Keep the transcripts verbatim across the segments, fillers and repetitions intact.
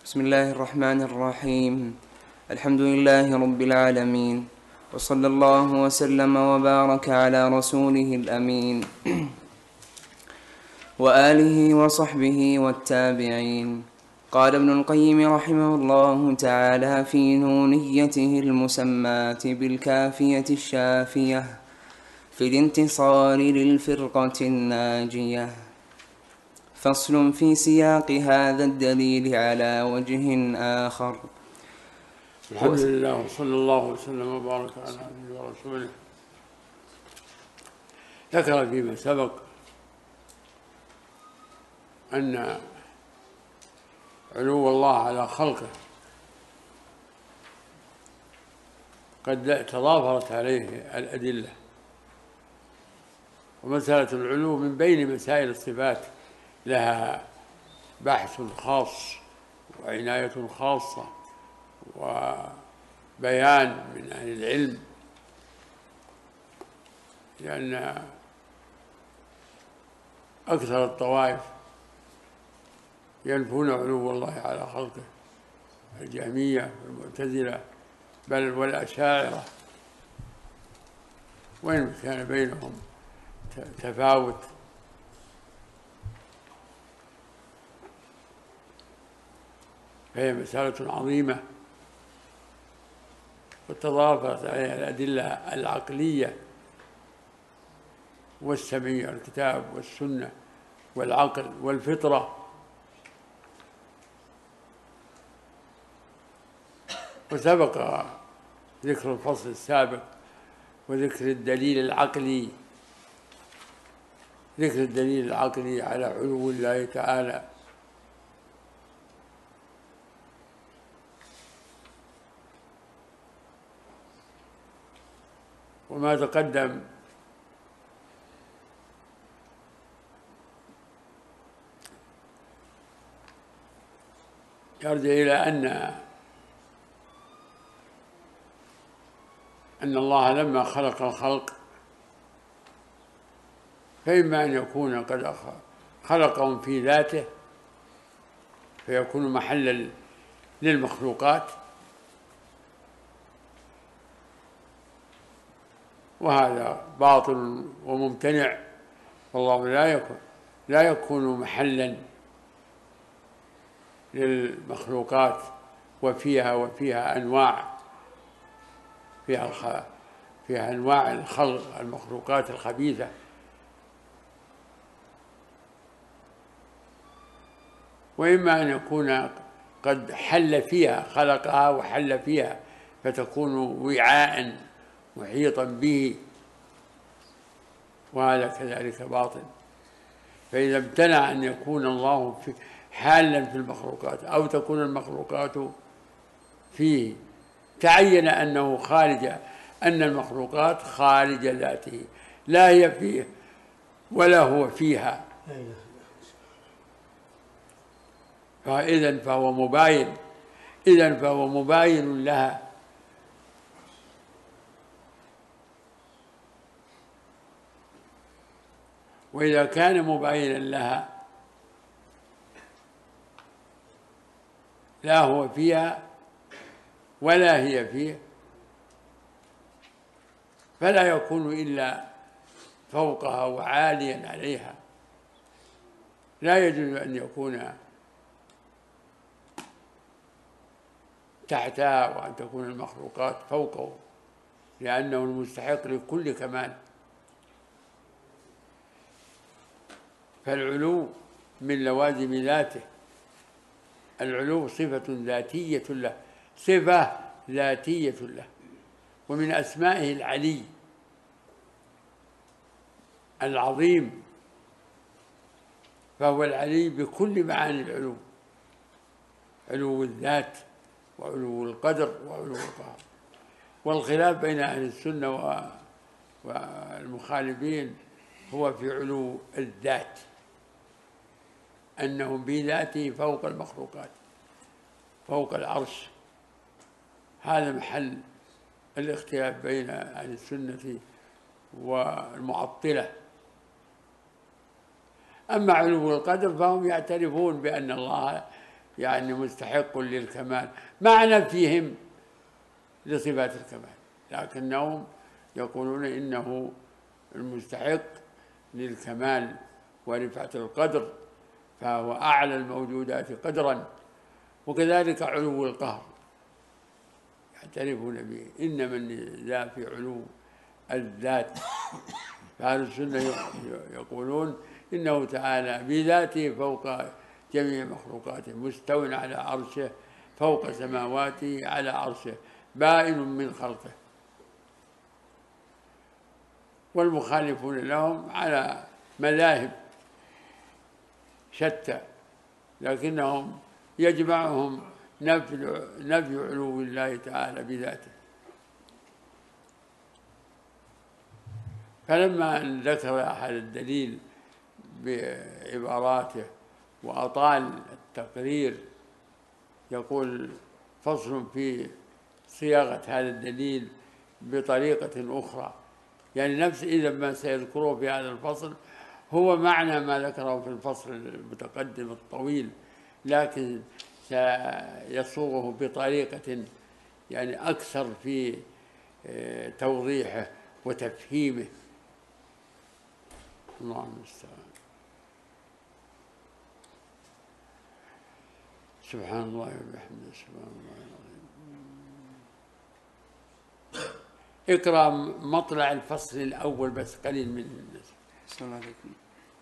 بسم الله الرحمن الرحيم. الحمد لله رب العالمين، وصلى الله وسلم وبارك على رسوله الأمين وآله وصحبه والتابعين. قال ابن القيم رحمه الله تعالى في نونيته المسماة بالكافية الشافية في الانتصار للفرقة الناجية: فصل في سياق هذا الدليل على وجه آخر. الحمد لله وصلى الله وسلم وبارك على عبده ورسوله. ذكر فيما سبق أن علو الله على خلقه قد تضافرت عليه الأدلة، ومسألة العلو من بين مسائل الصفات لها بحث خاص وعناية خاصة وبيان من أهل العلم، لأن أكثر الطوائف ينفون علو الله على خلقه: الجهمية والمعتزلة بل والأشاعرة، وإن كان بينهم تفاوت. فهي مسألة عظيمة وتضافرت عليها الأدلة العقلية والسمعية، الكتاب والسنة والعقل والفطرة. وسبق ذكر الفصل السابق وذكر الدليل العقلي ذكر الدليل العقلي على علو الله تعالى، وما تقدم يرجع إلى أن أن الله لما خلق الخلق فإما أن يكون قد خلقهم في ذاته فيكون محلا للمخلوقات، وهذا باطل وممتنع، والله لا يكون لا يكون محلا للمخلوقات، وفيها وفيها أنواع فيها الخ... فيها أنواع الخلق المخلوقات الخبيثة. وإما أن يكون قد حل فيها، خلقها وحل فيها فتكون وعاء محيطا به، وهذا كذلك باطل. فإذا امتنع أن يكون الله في حالا في المخلوقات أو تكون المخلوقات فيه، تعين أنه خارج، أن المخلوقات خارج ذاته، لا هي فيه ولا هو فيها، فإذن فهو مباين إذن فهو مباين لها. وإذا كان مباينا لها لا هو فيها ولا هي فيه، فلا يكون إلا فوقها وعاليا عليها، لا يجوز أن يكون تحتها وأن تكون المخلوقات فوقه، لأنه المستحق لكل كمال. فالعلو من لوازم ذاته، العلو صفة ذاتية له، صفة ذاتية له، ومن أسمائه العلي العظيم، فهو العلي بكل معاني العلو: علو الذات وعلو القدر وعلو القهر. والخلاف بين أهل السنة والمخالفين هو في علو الذات، أنه بذاته فوق المخلوقات، فوق العرش. هذا محل الاختلاف بين أهل السنة والمعطلة. أما علو القدر فهم يعترفون بأن الله يعني مستحق للكمال مع نفيهم لصفات الكمال، لكنهم يقولون إنه المستحق للكمال ورفعة القدر، فهو أعلى الموجودات قدرا، وكذلك علو القهر يعترفون به، إنما النزاع في علو الذات. فأهل السنة يقولون إنه تعالى بذاته فوق جميع مخلوقاته، مستو على عرشه فوق سماواته على عرشه، بائن من خلقه. والمخالفون لهم على مذاهب شتى، لكنهم يجمعهم نفي نفي علو الله تعالى بذاته. فلما ذكر هذا الدليل بعباراته وأطال التقرير، يقول فصل في صياغة هذا الدليل بطريقة أخرى، يعني نفس إذا ما سيذكره في هذا الفصل هو معنى ما ذكره في الفصل المتقدم الطويل، لكن سيصوغه بطريقة يعني أكثر في توضيحه وتفهيمه. الله المستعان. سبحان الله وبحمده سبحان الله العظيم. اقرأ مطلع الفصل الأول بس قليل من الناس. السلام عليكم.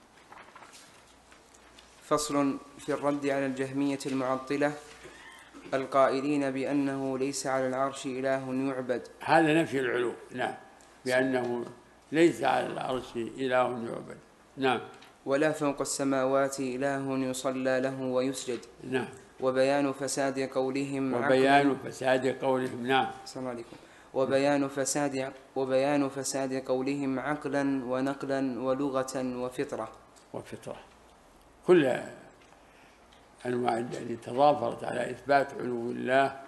فصل في الرد على الجهمية المعطلة القائلين بأنه ليس على العرش إله يعبد. هذا نفي العلو، نعم، بأنه ليس على العرش إله يعبد، نعم. ولا فوق السماوات إله يصلى له ويسجد، نعم. وبيان فساد قولهم وبيان فساد قولهم، نعم. السلام عليكم. وبيان فساد وبيان فساد قولهم عقلا ونقلا ولغة وفطرة. وفطرة كل أنواع التي تضافرت على إثبات علو الله،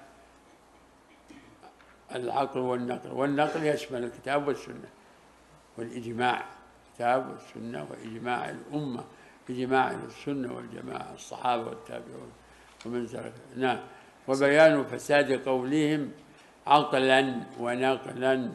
العقل والنقل. والنقل يشمل الكتاب والسنة والإجماع، الكتاب والسنة وإجماع الأمة، إجماع السنة والجماعة، الصحابة والتابعون ومن سلك، نعم. وبيان فساد قولهم عقلا ونقلا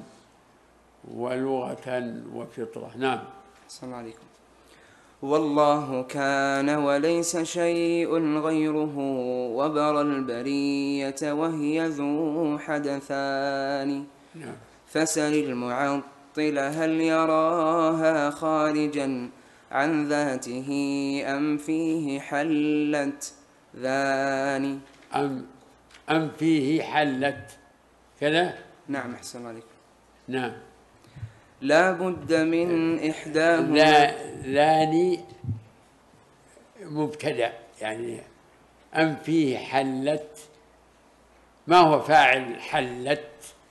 ولغة وفطرة، نعم. السلام عليكم. والله كان وليس شيء غيره وبرى البرية وهي ذو حدثان، نعم. فسل المعطل هل يراها خارجا عن ذاته أم فيه حلت ذاني. أم أم فيه حلت كذا، نعم. أحسن عليكم. نعم. لا بد من إحداهما. لا لاني مبتدأ، يعني أم فيه حلت، ما هو فاعل حلت؟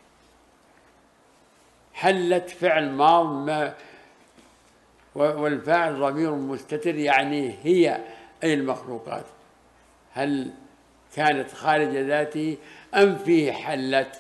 حلت فعل ماض ما، والفاعل ضمير مستتر، يعني هي أي المخلوقات، هل كانت خارج ذاته أم فيه حلت؟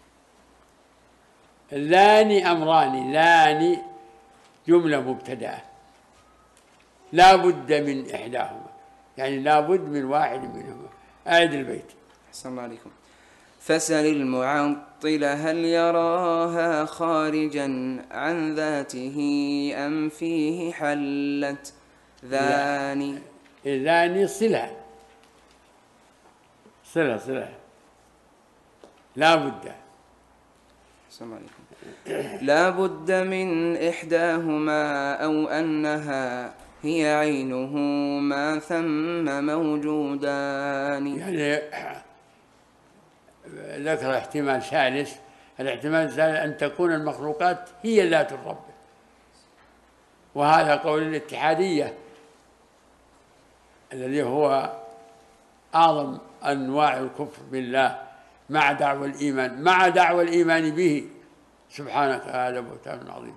لاني أمران، لاني جملة مبتدأة لا بد من إحداهما، يعني لا بد من واحد منهما. أعد البيت. السلام عليكم. فسل المعطل هل يراها خارجا عن ذاته أم فيه حلت ذاني. ذاني صلة صلة صلة لا بد. السلام عليكم. لا بد من إحداهما أو أنها هي عينه ما ثم موجودان. يعني ذكر احتمال ثالث، الاحتمال الثالث أن تكون المخلوقات هي ذات الرب، وهذا قول الاتحادية الذي هو أعظم أنواع الكفر بالله مع دعوى الإيمان، مع دعوى الإيمان به سبحانك، هذا بهتان عظيم.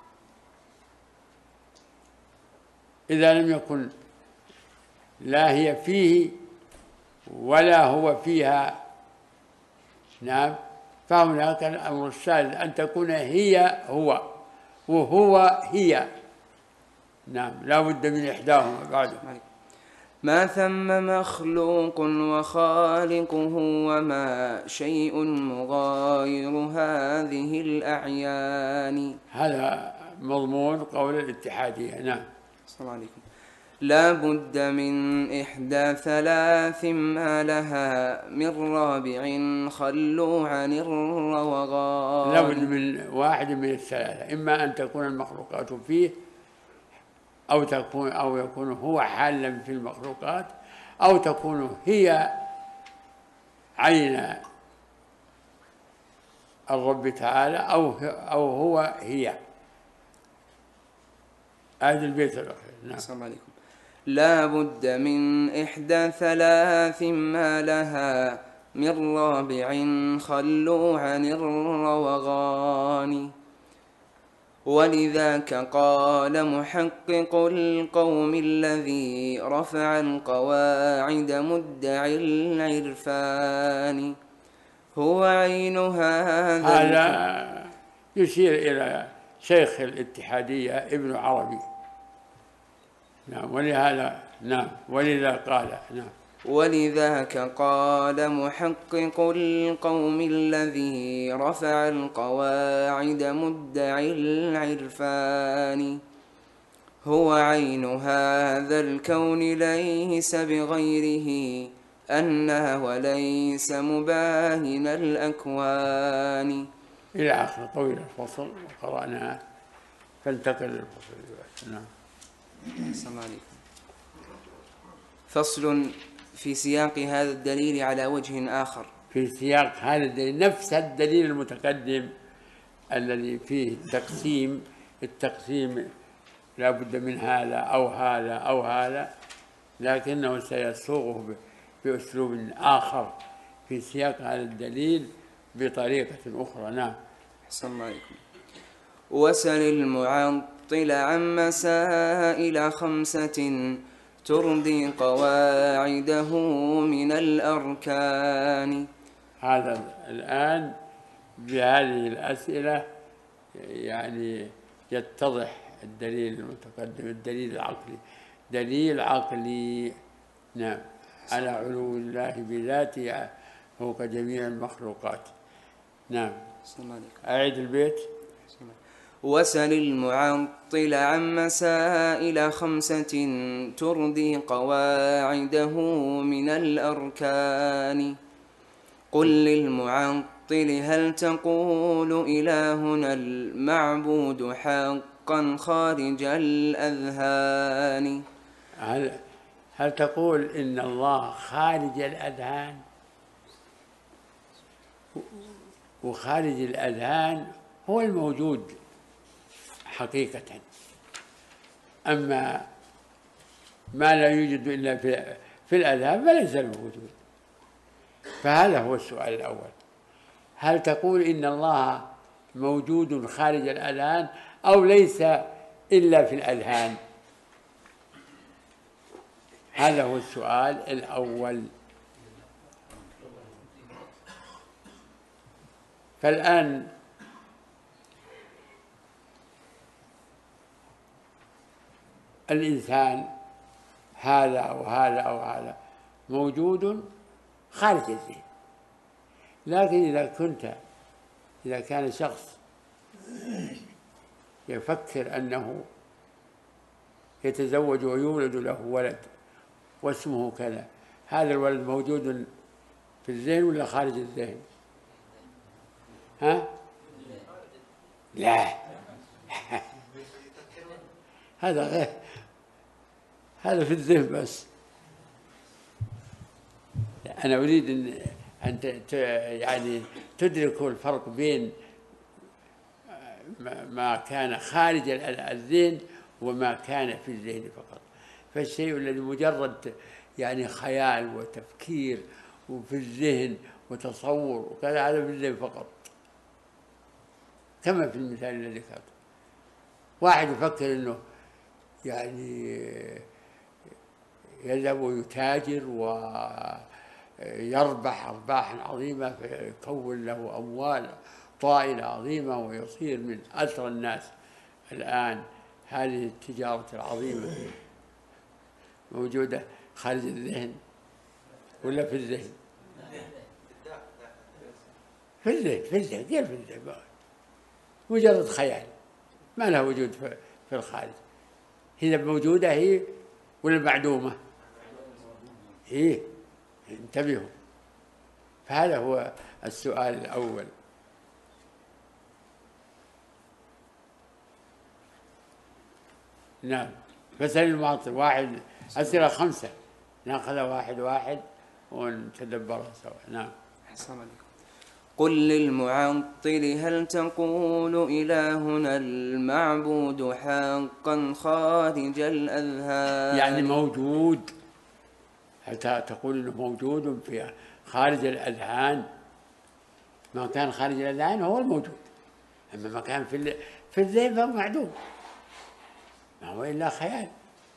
إذا لم يكن لا هي فيه ولا هو فيها، نعم، فهناك الأمر الثالث أن تكون هي هو وهو هي، نعم، لا بد من إحداهما بعده. ما ثم مخلوق وخالقه وما شيء مغاير هذه الأعيان. هذا مضمون قول الاتحادية. نعم. السلام عليكم. لا بد من إحدى ثلاث ما لها من رابع خلوا عن الروغان. لا بد من واحد من الثلاثة، إما أن تكون المخلوقات فيه، أو تكون أو يكون هو حالا في المخلوقات، أو تكون هي عين الرب تعالى، أو أو هو هي. هذا البيت الأخير. نعم. السلام عليكم. لا بد من إحدى ثلاث ما لها من رابع خلوا عن الروغان. ولذاك قال محقق القوم الذي رفع القواعد مدعي العرفان هو عين هذا. هذا يشير إلى شيخ الاتحادية ابن عربي. نعم. ولهذا نعم ولذا قال. نعم. ولذاك قال محقق القوم الذي رفع القواعد مدعي العرفان هو عين هذا الكون ليس بغيره أنه وليس مباين الأكوان. إلى آخر طويل الفصل وقرأناه، فانتقل للفصل. نعم. السلام عليكم. فصل في سياق هذا الدليل على وجه آخر. في سياق هذا الدليل نفس الدليل المتقدم الذي فيه التقسيم التقسيم لا بد من هذا أو هذا أو هذا، لكنه سيصوغه بأسلوب آخر في سياق هذا الدليل بطريقة أخرى. نعم. أحسن الله عليكم. وسل المعطل عن مسائل خمسة ترضي قواعده من الأركان. هذا الآن بهذه الأسئلة يعني يتضح الدليل المتقدم، الدليل العقلي، دليل عقلي. نعم. على علو الله بذاته فوق جميع المخلوقات. نعم. أعيد البيت. وسل المعطل عن مسائل خمسة ترضي قواعده من الأركان. قل للمعطل هل تقول إلهنا المعبود حقا خارج الأذهان. هل هل تقول إن الله خارج الأذهان؟ وخارج الأذهان هو الموجود حقيقة، أما ما لا يوجد إلا في, في الأذهان فليس الموجود. فهذا هو السؤال الأول، هل تقول إن الله موجود خارج الأذهان أو ليس إلا في الأذهان؟ هذا هو السؤال الأول. فالآن الإنسان هذا أو هذا أو هذا موجود خارج الذهن، لكن إذا كنت إذا كان شخص يفكر أنه يتزوج ويولد له ولد واسمه كذا، هذا الولد موجود في الذهن ولا خارج الذهن؟ ها؟ لا. هذا غير، هذا في الذهن بس. أنا أريد أن أن يعني تدركوا الفرق بين ما كان خارج الذهن وما كان في الذهن فقط. فالشيء الذي مجرد يعني خيال وتفكير وفي الذهن وتصور وكذا، هذا في الذهن فقط، كما في المثال الذي ذكرته. واحد يفكر أنه يعني يذهب ويتاجر ويربح أرباحا عظيمة فيكون له أموال طائلة عظيمة ويصير من أثرى الناس الآن. هذه التجارة العظيمة موجودة خارج الذهن ولا في الذهن؟ في الذهن، في الذهن، كيف في الذهن؟ مجرد خيال، ما لها وجود في الخارج. هي موجودة هي ولا معدومة؟ إيه، انتبهوا. فهذا هو السؤال الأول. نعم. مثل المعطل واحد، أسئلة خمسة نأخذ واحد واحد ونتدبرها سوا. نعم. أحسن عليكم. قل للمعطل هل تقول إلهنا المعبود حقا خارج الأذهان؟ يعني موجود، هل تقول إنه موجود في خارج الأذهان؟ ما كان خارج الأذهان هو الموجود، أما ما كان في في الذهن فهو معدوم، ما هو إلا خيال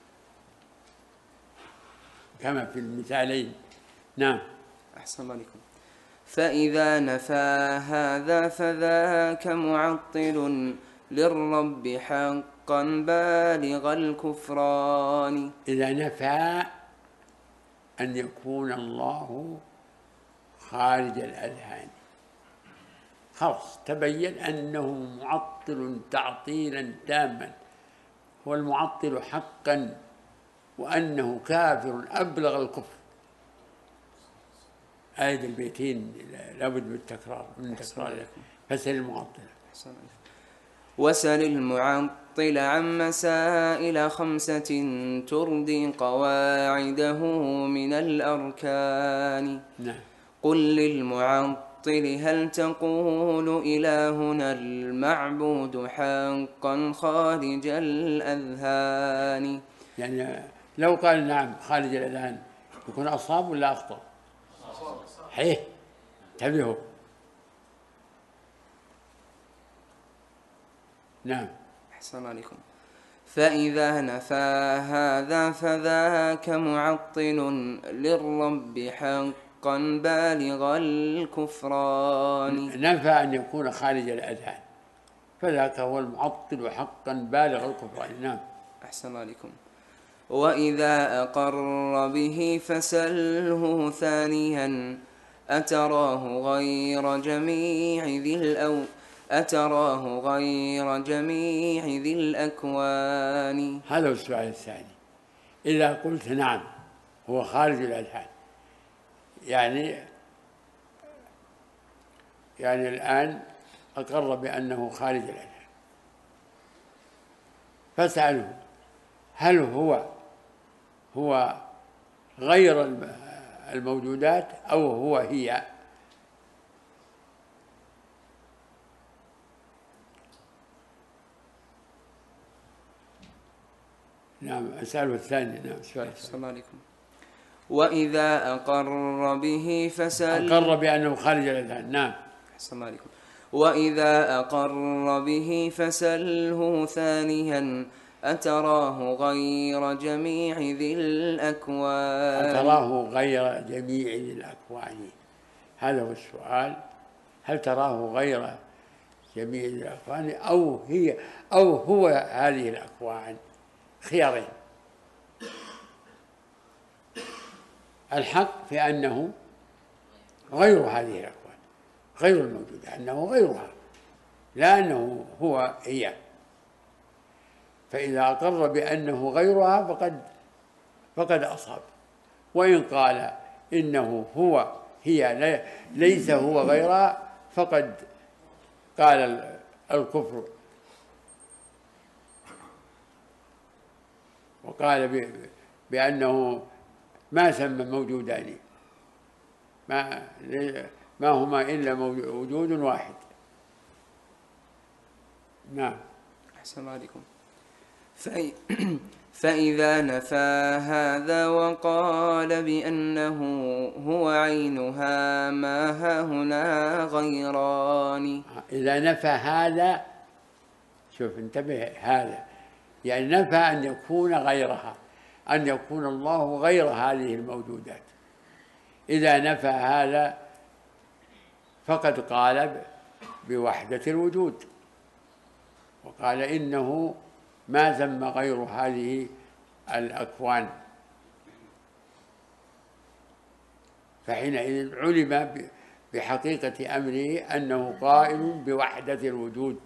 كما في المثالين. نعم. أحسن عليكم. فإذا نفى هذا فذاك معطل للرب حقا بالغ الكفران. إذا نفى أن يكون الله خارج الأذهان خلاص تبين أنه معطل تعطيلا تاما، هو المعطل حقا، وأنه كافر أبلغ الكفر. آية البيتين لابد من التكرار، من تكرار. فسل المعطل. وسل المعطل عن مسائل خمسة تردي قواعده من الأركان. نعم. قل للمعطل هل تقول إلهنا المعبود حقا خارج الأذهان؟ يعني لو قال نعم خارج الأذهان يكون أصاب ولا أخطأ؟ صحيح. انتبهوا. نعم. أحسن عليكم. فإذا نفى هذا فذاك معطل للرب حقا بالغ الكفران. نفى أن يكون خارج الأذهان فذاك هو المعطل حقا بالغ الكفران. نعم. أحسن عليكم. وإذا أقر به فسله ثانيا أتراه غير جميع ذي الأو أتراه غير جميع ذي الأكوان. هذا هو السؤال الثاني. إذا قلت نعم هو خارج الأذهان، يعني يعني الآن أقر بأنه خارج الأذهان، فاسأله هل هو هو غير الموجودات أو هو هي؟ نعم. أسأله الثاني. نعم. سؤال السلام عليكم. وإذا أقر به فسل أقر بأنه خارج الأذهان. نعم. السلام عليكم. وإذا أقر به فسله ثانيا أتراه غير جميع ذي الأكوان. أتراه غير جميع ذي الأكوان، هذا هو السؤال. هل تراه غير جميع ذي الأكوان أو هي أو هو هذه الأكوان؟ خيارين. الحق في أنه غير هذه الأكوان، غير الموجودة، أنه غيرها، لا أنه هو هي. فإذا أقر بأنه غيرها فقد فقد أصاب. وإن قال إنه هو هي ليس هو غيرها فقد قال الكفر، وقال بأنه ما سمى موجودان، ما ما هما إلا وجود واحد. نعم. أحسن عليكم. فإذا نفى هذا وقال بأنه هو عينها ما هاهنا غيران. إذا نفى هذا، شوف انتبه، هذا يعني نفى أن يكون غيرها، أن يكون الله غير هذه الموجودات. إذا نفى هذا فقد قال بوحدة الوجود، وقال إنه ما ثم غير هذه الأكوان. فحينئذ علم بحقيقة أمره أنه قائل بوحدة الوجود.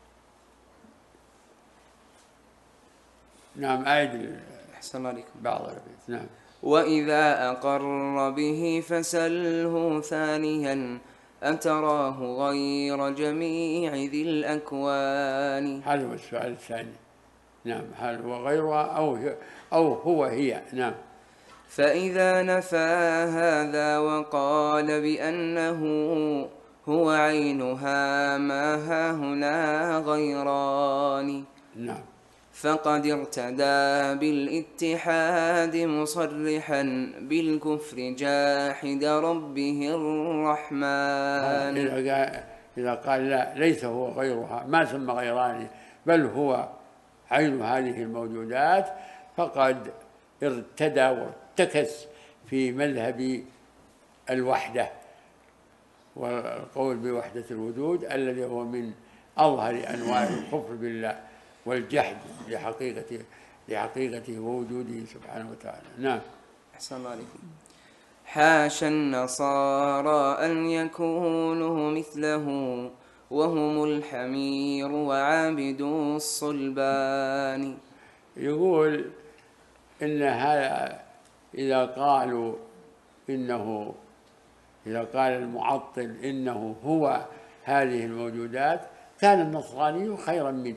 نعم، أعد أحسن عليكم. بعض البيت. نعم. وإذا أقر به فسله ثانيا أتراه غير جميع ذي الأكوان. هذا هو السؤال الثاني. نعم، هل هو غيرها أو أو هو هي. نعم. فإذا نفى هذا وقال بأنه هو عينها ما هاهنا غيران. نعم. فقد ارتدى بالاتحاد مصرحا بالكفر جاحد ربه الرحمن. إذا قال لا ليس هو غيرها، ما سمى غيران بل هو عين هذه الموجودات، فقد ارتدى وارتكس في مذهب الوحدة والقول بوحدة الوجود الذي هو من أظهر أنواع الكفر بالله والجحد لحقيقته لحقيقته ووجوده سبحانه وتعالى. نعم. أحسن الله عليكم. حاشا النصارى أن يكونوا مثله وهم الحمير وعابدو الصلبان. يقول إن هذا إذا قالوا إنه إذا قال المعطل إنه هو هذه الموجودات كان النصراني خيرا منه.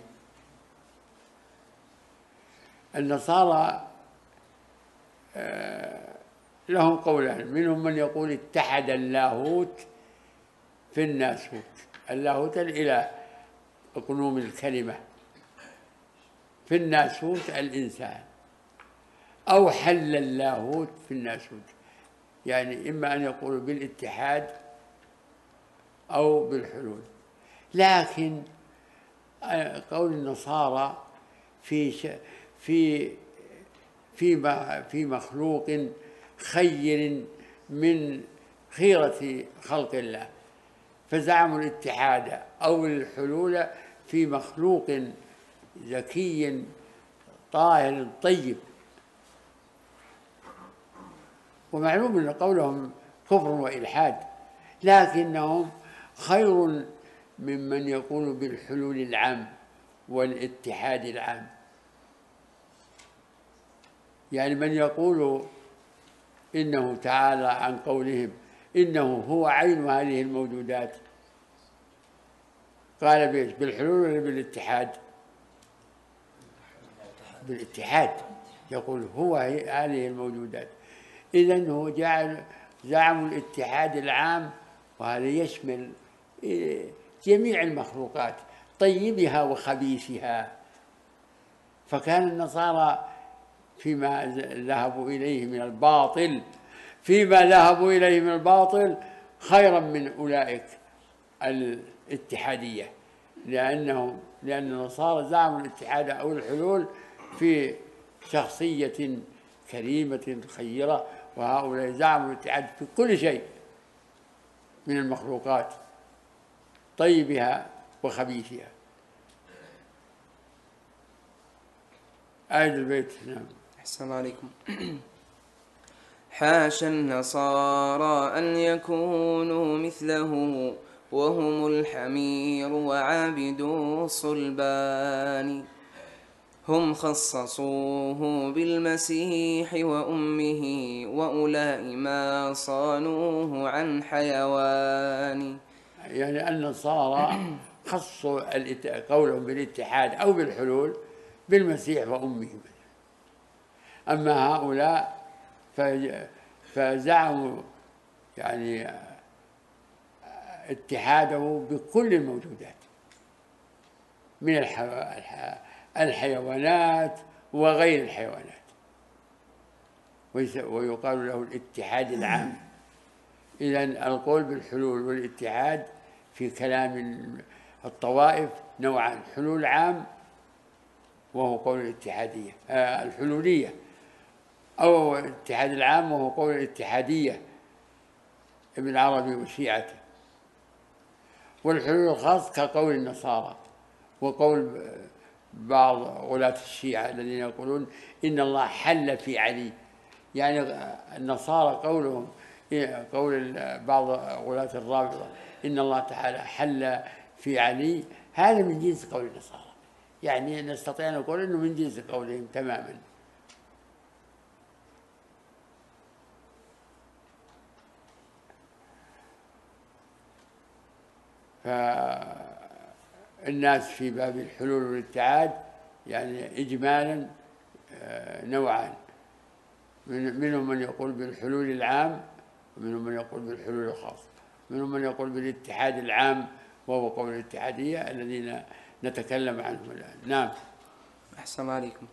النصارى لهم قولان، منهم من يقول اتحد اللاهوت في الناسوت، اللاهوت الإله أقنوم الكلمة، في الناسوت الإنسان، أو حل اللاهوت في الناسوت، يعني إما أن يقولوا بالاتحاد أو بالحلول. لكن قول النصارى في في في في مخلوق خير من خيرة خلق الله، فزعموا الاتحاد أو الحلول في مخلوق ذكي طاهر طيب. ومعلوم أن قولهم كفر وإلحاد، لكنهم خير ممن يقول بالحلول العام والاتحاد العام. يعني من يقول إنه تعالى عن قولهم إنه هو عين هذه الموجودات، قال بيش بالحلول ولا بالاتحاد؟ بالاتحاد. يقول هو هذه الموجودات، إذن هو جعل زعم الاتحاد العام، وهذا يشمل جميع المخلوقات طيبها وخبيثها. فكان النصارى فيما ذهبوا إليه من الباطل فيما ذهبوا إليه من الباطل خيرا من أولئك الاتحادية، لأنهم لأن النصارى زعموا الاتحاد أو الحلول في شخصية كريمة خيرة، وهؤلاء زعموا الاتحاد في كل شيء من المخلوقات طيبها وخبيثها. آية البيت. نعم. أحسن عليكم. حاشا النصارى أن يكونوا مثله وهم الحمير وعابدو الصلبان. هم خصصوه بالمسيح وأمه وأولئك ما صانوه عن حيوان. يعني النصارى خصوا قولهم بالاتحاد أو بالحلول بالمسيح وأمه، أما هؤلاء فزعموا يعني اتحاده بكل الموجودات من الحيوانات وغير الحيوانات، ويقال له الاتحاد العام. إذن القول بالحلول والاتحاد في كلام الطوائف نوعان: حلول عام وهو قول الاتحادية آه الحلولية، أو الاتحاد العام وهو قول الاتحادية ابن عربي وشيعته، والحلول الخاص كقول النصارى وقول بعض غلاة الشيعة الذين يقولون إن الله حل في علي. يعني النصارى قولهم قول بعض غلاة الرافضة إن الله تعالى حل في علي، هذا من جنس قول النصارى، يعني نستطيع أن نقول أنه من جنس قولهم تماما. فالناس في باب الحلول والاتحاد يعني إجمالا نوعان، منهم من يقول بالحلول العام، ومنهم من يقول بالحلول الخاصة، منهم من يقول بالاتحاد العام وهو قول الاتحادية الذين نتكلم عنهم الآن. نعم. أحسن عليكم.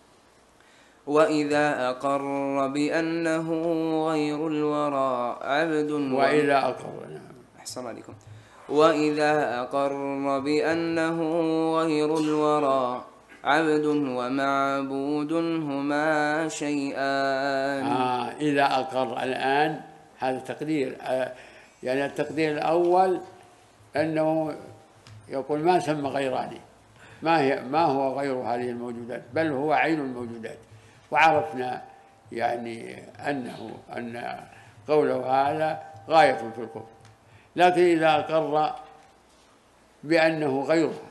وإذا أقر بأنه غير الورى عبد وإذا أقر. نعم. أحسن عليكم. وإذا أقر بأنه غير الورى عبد ومعبود هما شيئان. آه إذا أقر الآن هذا تقدير، آه يعني التقدير الأول أنه يقول ما سمى غيراني، ما هي ما هو غير هذه الموجودات، بل هو عين الموجودات، وعرفنا يعني أنه أن قوله هذا غاية في الكفر. لكن إذا أقر بأنه غيرها،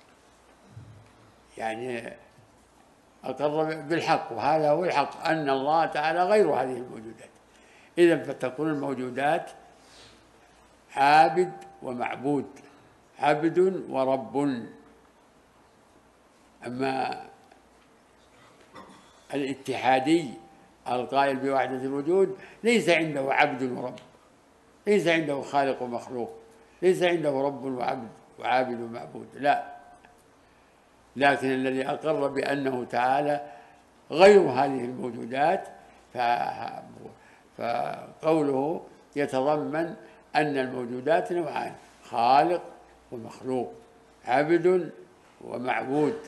يعني أقر بالحق، وهذا هو الحق أن الله تعالى غير هذه الموجودات، إذن فتكون الموجودات عابد ومعبود، عبد ورب. أما الاتحادي القائل بوحدة الوجود ليس عنده عبد ورب، ليس عنده خالق ومخلوق، ليس عنده رب وعبد وعابد ومعبود، لا، لكن الذي أقر بأنه تعالى غير هذه الموجودات، فقوله يتضمن أن الموجودات نوعان، خالق ومخلوق، عبد ومعبود،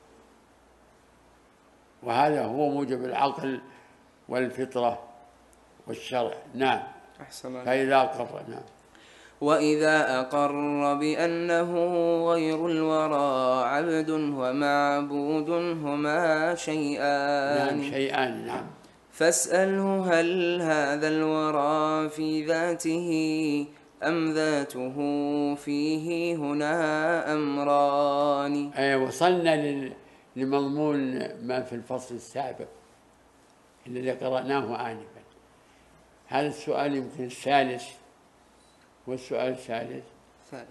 وهذا هو موجب العقل والفطرة والشرع. نعم. أحسن. فإذا أقر. نعم. وإذا أقر بأنه غير الورى عبد ومعبود هما شيئان. نعم شيئان. نعم. فاسأله هل هذا الورى في ذاته أم ذاته فيه هنا أمران. أي وصلنا لمضمون ما في الفصل السابق الذي قرأناه آنفا. هذا السؤال يمكن الثالث، والسؤال الثالث ثالث.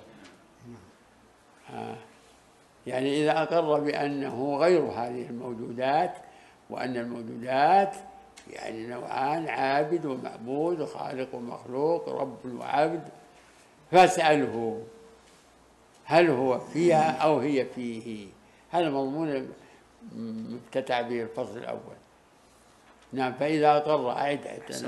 آه. يعني إذا أقر بأنه غير هذه الموجودات، وأن الموجودات يعني نوعان، عابد ومعبود وخالق ومخلوق، رب وعبد، فاسأله هل هو فيها أو هي فيه. هذا مضمون مفتتح به الفصل الأول. نعم. فإذا أقر أعد.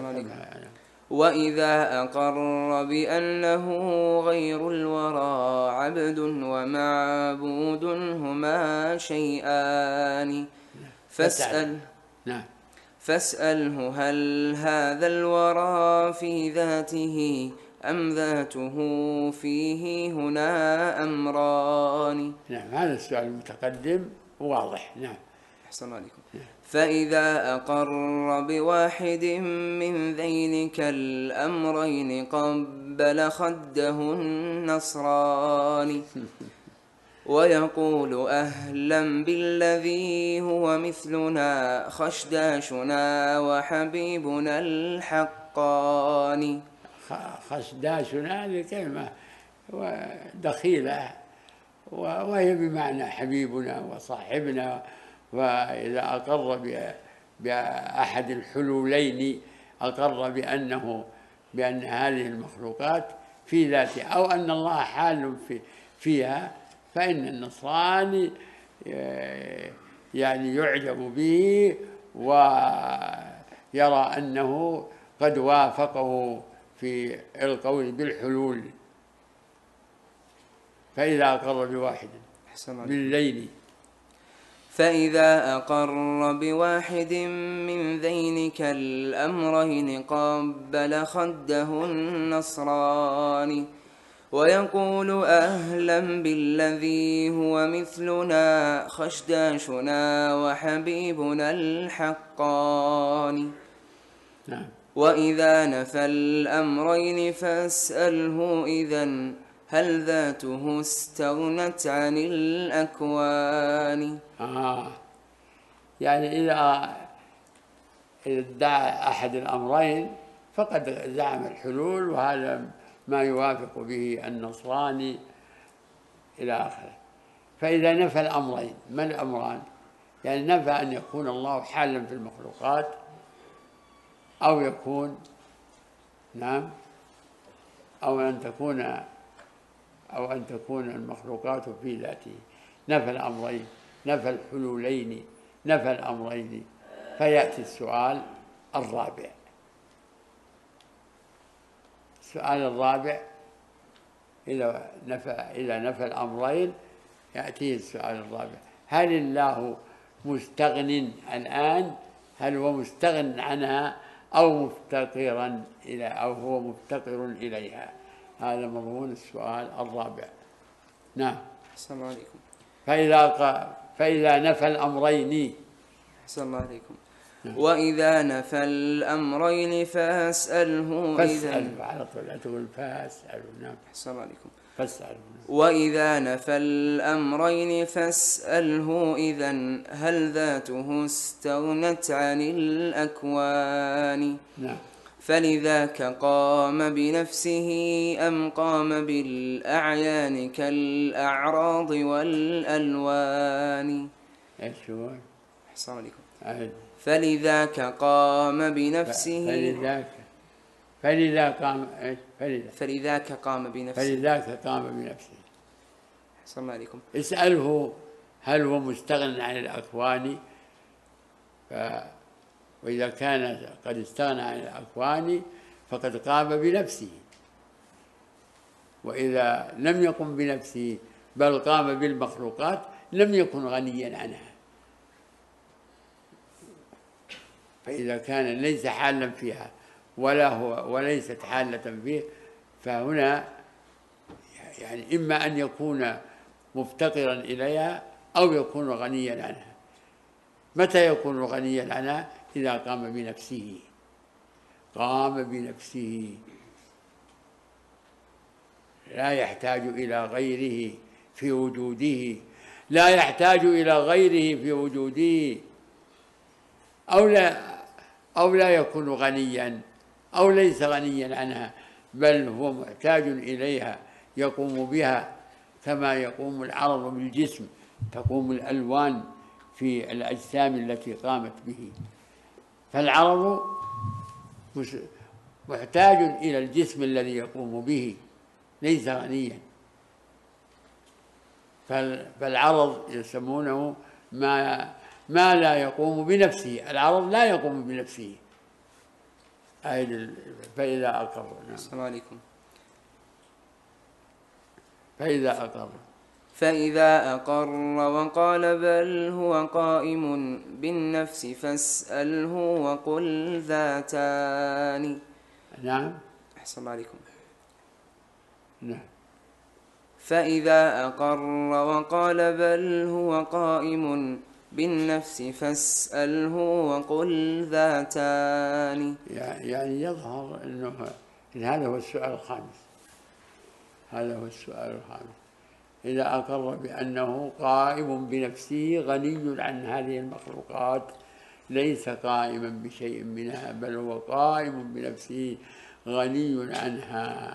وإذا أقر بأنه غير الورى عبد ومعبود هما شيئان. فاسأل. نعم. فاسأله هل هذا الورى في ذاته أم ذاته فيه هنا أمران. نعم. هذا السؤال المتقدم واضح. نعم. أحسن عليكم. فإذا أقر بواحد من ذينك الأمرين قبل خده النصراني ويقول أهلا بالذي هو مثلنا خشداشنا وحبيبنا الحقاني. خشداشنا هذه كلمة دخيلة وهي بمعنى حبيبنا وصاحبنا. وإذا أقر بأحد الحلولين أقر بأنه بأن هذه المخلوقات في ذاته أو أن الله حال في فيها، فإن النصراني يعني يعجب به ويرى أنه قد وافقه في القول بالحلول. فإذا أقر بواحد بالليل. فإذا أقر بواحد من ذينك الأمرين قبل خده النصراني ويقول أهلا بالذي هو مثلنا خشداشنا وحبيبنا الحقاني. نعم. وإذا نفى الأمرين فاسأله إذن هل ذاته استغنت عن الأكوان. آه يعني إذا ادعى أحد الأمرين فقد زعم الحلول، وهذا ما يوافق به النصراني إلى آخره. فإذا نفى الأمرين، ما الأمران؟ يعني نفى أن يكون الله حالا في المخلوقات، أو يكون نعم أو أن تكون أو أن تكون المخلوقات في ذاته. نفى الأمرين، نفى الحلولين، نفى الأمرين. فيأتي السؤال الرابع. السؤال الرابع إذا نفى إذا نفى الأمرين يأتيه السؤال الرابع: هل الله مستغن الآن؟ هل هو مستغن عنها أو مفتقرا إلى أو هو مفتقر إليها؟ هذا مضمون السؤال الرابع. نعم. السلام عليكم. فإذا فإذا نفى الأمرين. السلام عليكم. وإذا نفى الأمرين فاسأله فاسأله على طول، لا تقول فاسأله. نعم. السلام عليكم. فاسأله. وإذا نفى الأمرين فاسأله إذن هل ذاته استغنت عن الأكوان. نعم. فلذاك قام بنفسه أم قام بالأعيان كالأعراض والألوان. ايش هو؟ السلام عليكم. أهل. فلذاك قام بنفسه فلذاك فلذا قام ايش؟ فلذا فلذاك قام بنفسه فلذاك قام بنفسه. السلام عليكم. اسأله هل هو مستغن عن الأكوان؟ ف وإذا كان قد استغنى عن الأكوان فقد قام بنفسه، وإذا لم يقم بنفسه بل قام بالمخلوقات لم يكن غنيا عنها. فإذا كان ليس حالا فيها ولا هو وليست حالة فيه، فهنا يعني إما أن يكون مفتقرا إليها أو يكون غنيا عنها. متى يكون غنيا عنها؟ إذا قام بنفسه. قام بنفسه لا يحتاج إلى غيره في وجوده، لا يحتاج إلى غيره في وجوده، أو لا أو لا يكون غنيا أو ليس غنيا عنها، بل هو محتاج إليها يقوم بها كما يقوم العرض بالجسم، تقوم الألوان في الأجسام التي قامت به. فالعرض محتاج إلى الجسم الذي يقوم به، ليس غنيا. فالعرض يسمونه ما ما لا يقوم بنفسه. العرض لا يقوم بنفسه. فإذا أقر. نعم. السلام عليكم. فإذا أقر فإذا أقر وقال بل هو قائم بالنفس فاسأله وقل ذاتان. نعم. أحسن الله عليكم. نعم. فإذا أقر وقال بل هو قائم بالنفس فاسأله وقل ذاتان. يعني يظهر أنه إن هذا هو السؤال الخامس. هذا هو السؤال الخامس. إذا أقر بأنه قائم بنفسه غني عن هذه المخلوقات، ليس قائما بشيء منها بل هو قائم بنفسه غني عنها،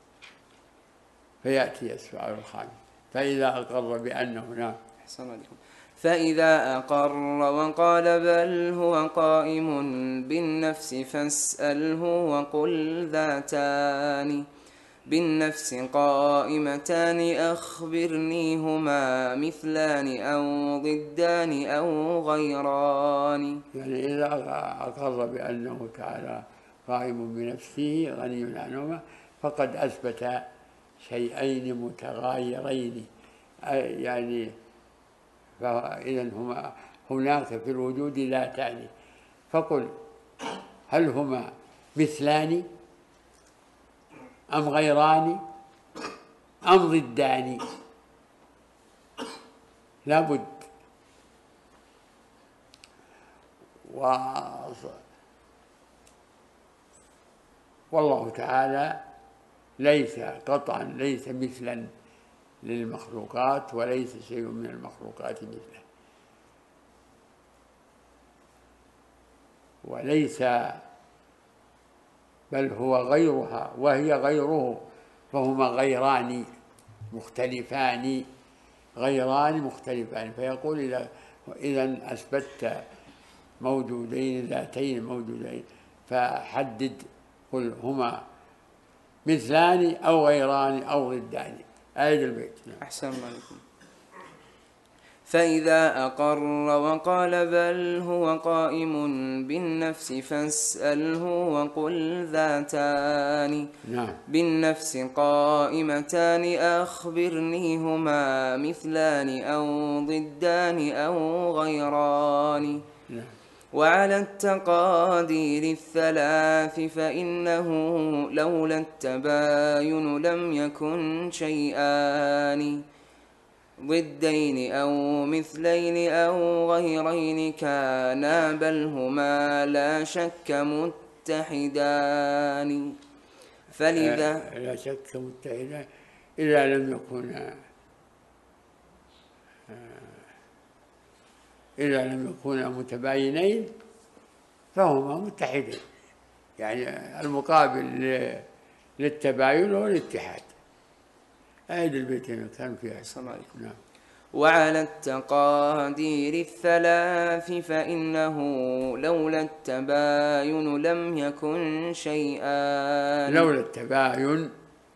فيأتي السؤال الخامس. فإذا أقر بأنه نعم. أحسن عليكم. فإذا أقر وقال بل هو قائم بالنفس فاسأله وقل ذاتان. بالنفس قائمتان أخبرني هما مثلان أو ضدان أو غيران. يعني إذا أقر بأنه تعالى قائم بنفسه غني عنهما فقد أثبت شيئين متغايرين، يعني فإذا هما هناك في الوجود ذاتان. فقل هل هما مثلان أم غيران أم ضدان؟ لا بد. والله تعالى ليس قطعا ليس مثلا للمخلوقات، وليس شيء من المخلوقات مثله، وليس بل هو غيرها وهي غيره، فهما غيران مختلفان، غيران مختلفان. فيقول إذا إذا أثبتت موجودين ذاتين موجودين فحدد، قل هما مثلان أو غيران أو ضدان. آية البيت. أحسن الله عليكم. فإذا أقر وقال بل هو قائم بالنفس فاسأله وقل ذاتان نعم. بالنفس قائمتان أخبرني هما مثلان أو ضدان أو غيران. نعم. وعلى التقادير الثلاث فإنه لولا التباين لم يكن شيئان ضدين أو مثلين أو غيرين كانا بل هما لا شك متحدان. فلذا لا شك متحدان إذا لم يكونا إذا لم يكونا متباينين فهما متحدين، يعني المقابل للتباين هو الاتحاد. أيد البيتين كان فيها. السلام عليكم. نعم. وعلى التقادير الثلاث فإنه لولا التباين لم يكن شيئان. لولا التباين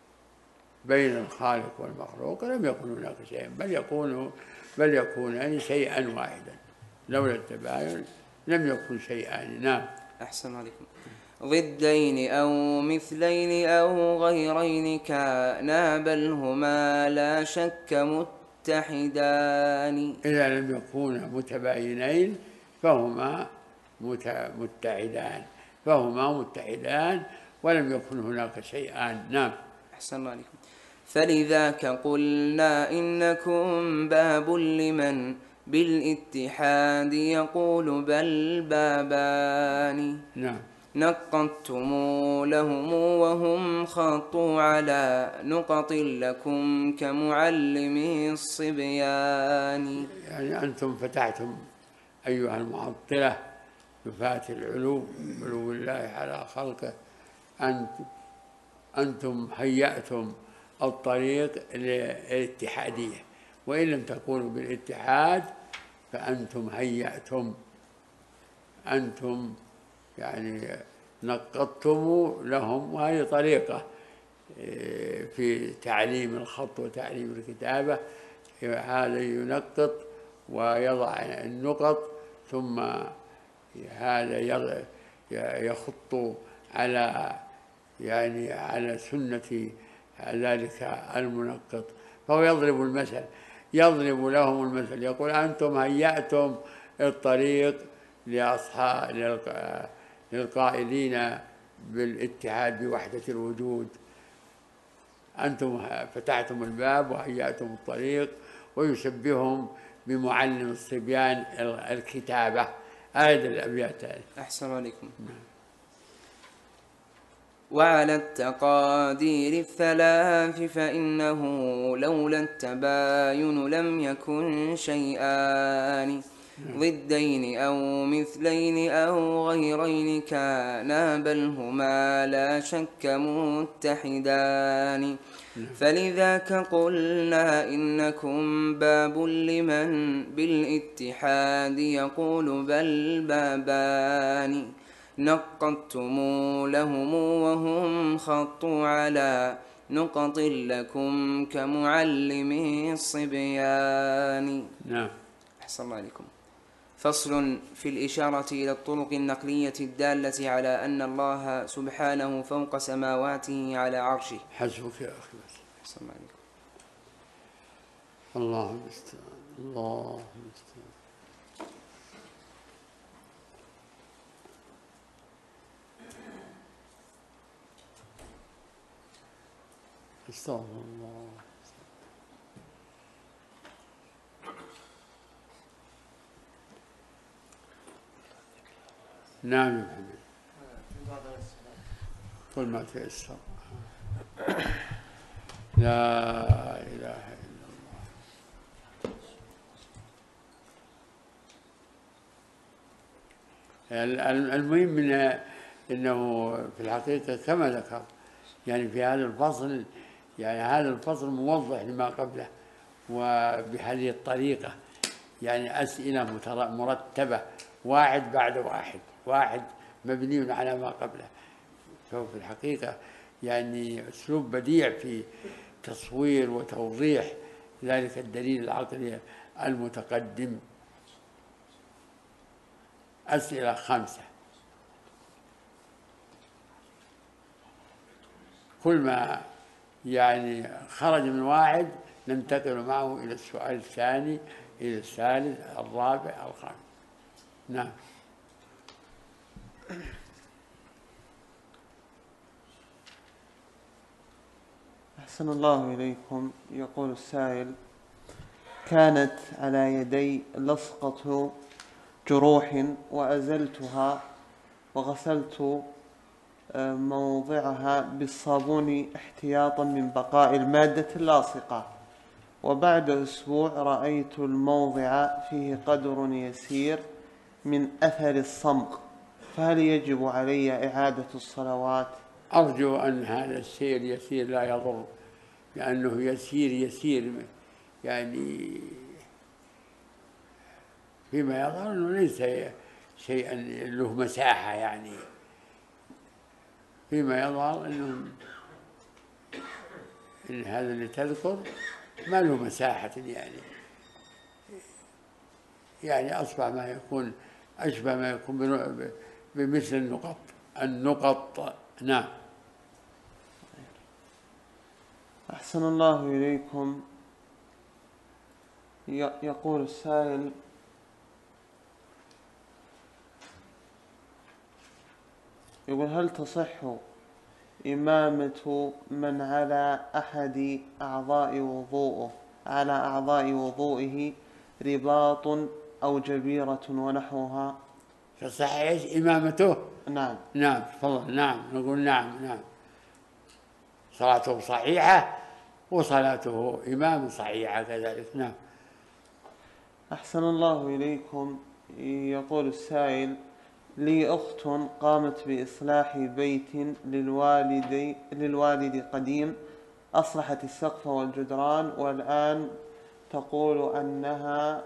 بين الخالق والمخلوق لم يكن هناك شيء، بل يكون بل يكونان شيئا واحدا. لولا التباين لم يكن شيئان. نعم. أحسن عليكم. ضدين أو مثلين أو غيرين كانا بل هما لا شك متحدان. إذا لم يكونا متباينين فهما متحدان فهما متحدان ولم يكن هناك شيئان. نعم. أحسن الله عليكم. فلذاك قلنا إنكم باب لمن بالاتحاد يقول بل بابان. نعم. نقضتم لهم وهم خطوا على نقط لكم كمعلم الصبيان. يعني أنتم فتحتم أيها المعطلة نفاة العلو، علو الله على خلقه، أنتم أنتم هيأتم الطريق للاتحادية، وإن لم تكونوا بالاتحاد فأنتم هيأتم، أنتم يعني نقضتم لهم. وهذه طريقة في تعليم الخط وتعليم الكتابة، هذا ينقط ويضع النقط، ثم هذا يخط على يعني على سنة ذلك المنقط، فهو يضرب المثل يضرب لهم المثل يقول أنتم هيأتم الطريق لأصحاب للقائلين بالاتحاد بوحدة الوجود، أنتم فتحتم الباب وهيأتم الطريق، ويشبههم بمعلم الصبيان الكتابة. هذه الأبيات. أحسن عليكم. وعلى التقادير الثلاث فإنه لولا التباين لم يكن شيئان ضدين أو مثلين أو غيرين كانا بل هما لا شك متحدان. فلذاك قلنا إنكم باب لمن بالاتحاد يقول بل بابان. نقضتم لهم وهم خطوا على نقط لكم كمعلم الصبيان. نعم. أحسن الله عليكم. فصل في الإشارة إلى الطرق النقلية الدالة على أن الله سبحانه فوق سماواته على عرشه. حسبك يا أخي. أحسن الله عليكم. الله المستعان. الله المستعان. استغفر الله. نعم يا محمد. قل ما تيسر. لا إله إلا الله. المهم من أنه في الحقيقة كما ذكر يعني في هذا الفصل، يعني هذا الفصل موضح لما قبله وبهذه الطريقة، يعني أسئلة مرتبة واحد بعد واحد، واحد مبني على ما قبله. فهو في الحقيقة يعني أسلوب بديع في تصوير وتوضيح ذلك الدليل العقلي المتقدم. أسئلة خمسة، كل ما يعني خرج من واحد ننتقل معه إلى السؤال الثاني، إلى الثالث، الرابع، الخامس. نعم. أحسن الله إليكم. يقول السائل: كانت على يدي لصقة جروح وأزلتها وغسلت موضعها بالصابون احتياطا من بقاء المادة اللاصقة، وبعد أسبوع رأيت الموضع فيه قدر يسير من أثر الصمغ، فهل يجب علي إعادة الصلوات؟ أرجو أن هذا السير يسير لا يضر، لأنه يسير يسير يعني فيما يظهر أنه ليس شيئا له مساحة، يعني فيما يظهر أنه إن هذا اللي تذكر ما له مساحة، يعني يعني أصبح ما يكون أشبه ما يكون بمثل النقط النقط نعم. أحسن الله إليكم. يقول السائل: يقول هل تصح إمامة من على أحد أعضاء وضوءه على أعضاء وضوئه رباط أو جبيرة ونحوها؟ تصح إيش إمامته؟ نعم. نعم تفضل. نعم نقول نعم نعم صلاته صحيحة وصلاته إمام صحيحة كذلك. نعم. أحسن الله إليكم. يقول السائل: لي أخت قامت بإصلاح بيت للوالد للوالد قديم، أصلحت السقف والجدران، والآن تقول أنها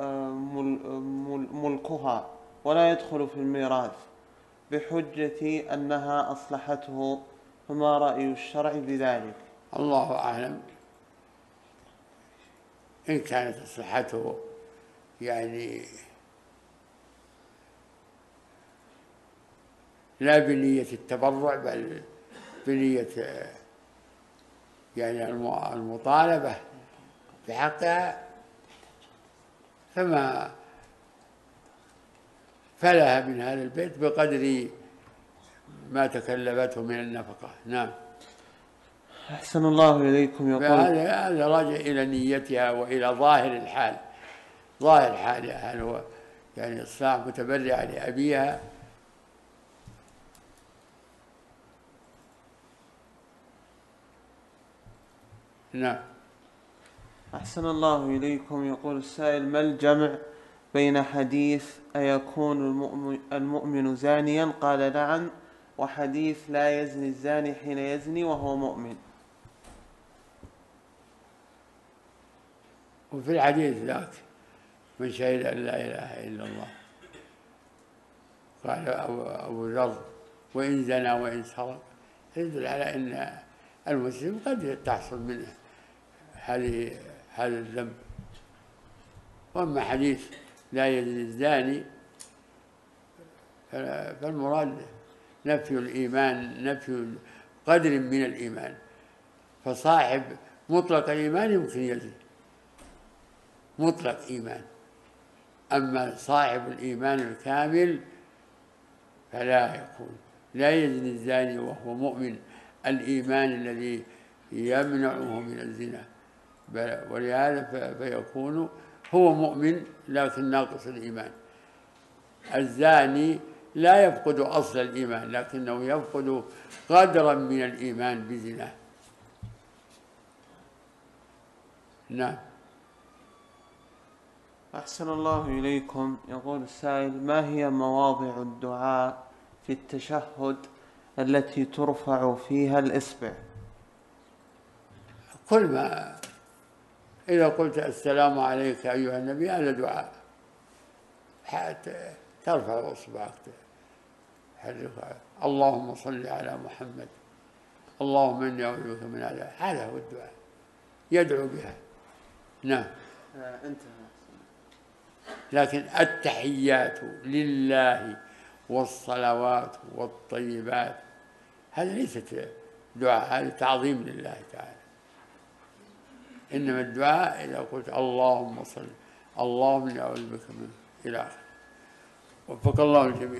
ملكها ولا يدخل في الميراث بحجة أنها أصلحته، فما رأي الشرع بذلك؟ الله أعلم. إن كانت إصلاحته يعني لا بنية التبرع بل بنية يعني المطالبة بحقها، فما فلها من هذا البيت بقدر ما تكلفته من النفقة. نعم. أحسن الله إليكم. يقول هذا راجع إلى نيتها وإلى ظاهر الحال، ظاهر حالها هل هو يعني إصلاح متبرع لأبيها نعم. أحسن الله إليكم. يقول السائل: ما الجمع بين حديث أيكون المؤمن زانيا قال نعم، وحديث لا يزني الزاني حين يزني وهو مؤمن؟ وفي الحديث ذاك من شهد أن لا إله إلا الله قال أبو ذر وإن زنى وإن سرق، يدل على أن المسلم قد تحصل منه هذه هذا الذنب. وأما حديث لا يزني الزاني فالمراد نفي الإيمان، نفي قدر من الإيمان، فصاحب مطلق الإيمان يمكن يزني مطلق إيمان، أما صاحب الإيمان الكامل فلا يكون. لا يزني الزاني وهو مؤمن، الإيمان الذي يمنعه من الزنا، ولهذا فيكون هو مؤمن لكن ناقص الإيمان. الزاني لا يفقد أصل الإيمان، لكنه يفقد قدرا من الإيمان بزناه. نعم. أحسن الله إليكم. يقول السائل: ما هي مواضع الدعاء في التشهد التي ترفع فيها الإصبع؟ كل ما إذا قلت السلام عليك أيها النبي هذا دعاء، حتى ترفع إصبعك تحركها. اللهم صل على محمد، اللهم إني أعوذ بك من عذاب، هذا هو الدعاء يدعو بها. نعم. انتهى. لكن التحيات لله والصلوات والطيبات هذه ليست دعاء، هذا تعظيم لله تعالى. إنما الدعاء إذا قلت اللهم صل، اللهم إني أعوذ بك من، إلى آخره. وفق الله الجميع.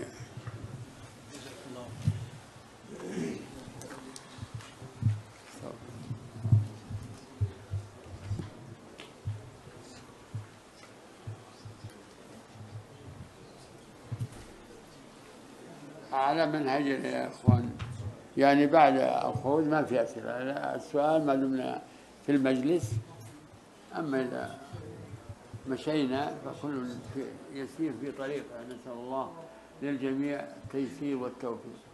على منهجنا يا إخوان، يعني بعد الخروج ما في أسئلة، السؤال ما دمنا في المجلس، أما إذا مشينا فكل يسير في طريقه. نسأل الله للجميع التيسير والتوفيق.